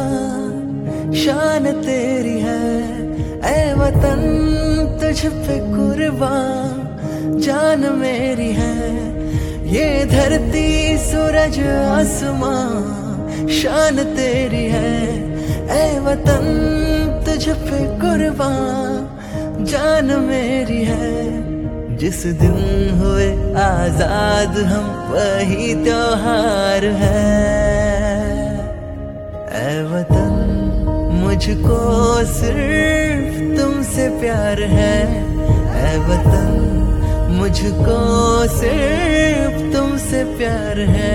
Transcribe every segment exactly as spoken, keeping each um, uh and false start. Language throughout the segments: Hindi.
शान तेरी है ऐ वतन, तुझ पे कुर्बान जान मेरी है। ये धरती सूरज आसमां शान तेरी है ऐ वतन, तुझ पे कुर्बान जान मेरी है। जिस दिन हुए आजाद हम वही त्योहार है ऐ वतन, मुझको सिर्फ तुमसे प्यार है ऐ वतन, मुझको सिर्फ तुमसे प्यार है।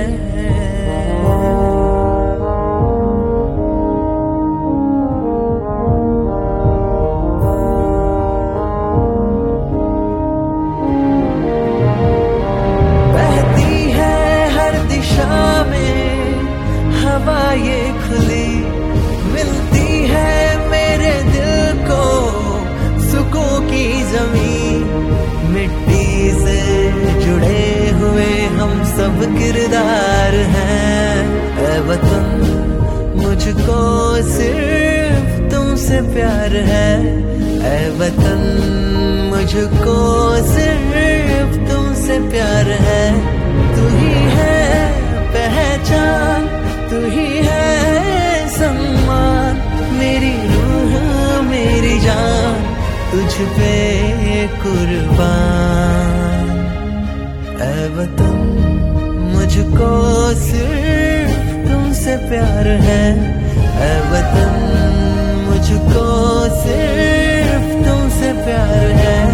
हवा ये खुली मिलती है मेरे दिल को सुकून की जमीन, मिट्टी से जुड़े हुए हम सब किरदार हैं ऐ वतन, मुझको सिर्फ तुमसे प्यार है ऐ वतन, मुझको सिर्फ तुमसे प्यार है। तू ही है पहचान, तू ही है सम्मान, मेरी रूह मेरी जान तुझ पे कुर्बान ऐ वतन, मुझको सिर्फ तुमसे प्यार है ऐ वतन, मुझको सिर्फ तुमसे प्यार है।